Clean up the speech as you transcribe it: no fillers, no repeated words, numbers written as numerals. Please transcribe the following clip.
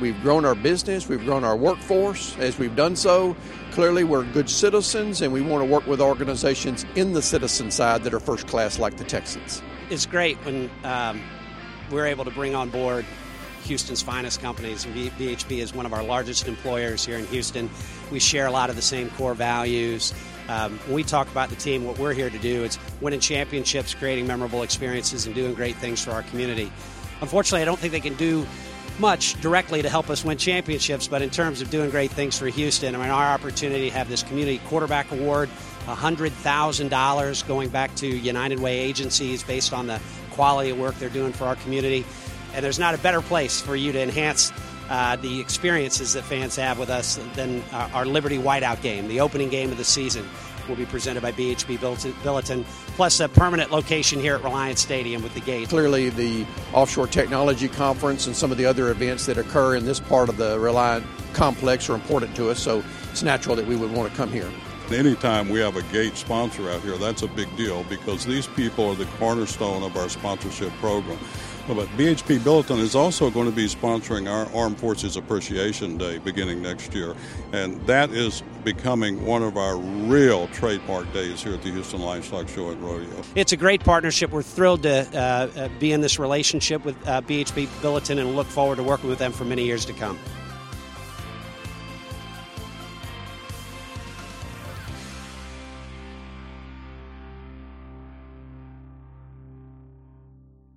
we've grown our business, we've grown our workforce. As we've done so, clearly we're good citizens, and we want to work with organizations in the citizen side that are first class like the Texans. It's great when we're able to bring on board Houston's finest companies. BHP is one of our largest employers here in Houston. We share a lot of the same core values. When we talk about the team, what we're here to do is winning championships, creating memorable experiences, and doing great things for our community. Unfortunately, I don't think they can do much directly to help us win championships, but in terms of doing great things for Houston, I mean, our opportunity to have this community quarterback award, $100,000 going back to United Way agencies based on the quality of work they're doing for our community. And there's not a better place for you to enhance the experiences that fans have with us than our Liberty Whiteout game. The opening game of the season will be presented by BHP Billiton, plus a permanent location here at Reliance Stadium with the gate. Clearly, the Offshore Technology Conference and some of the other events that occur in this part of the Reliant complex are important to us, so it's natural that we would want to come here. Anytime we have a gate sponsor out here, that's a big deal because these people are the cornerstone of our sponsorship program. But BHP Billiton is also going to be sponsoring our Armed Forces Appreciation Day beginning next year, and that is becoming one of our real trademark days here at the Houston Livestock Show and Rodeo. It's a great partnership. We're thrilled to be in this relationship with BHP Billiton and look forward to working with them for many years to come.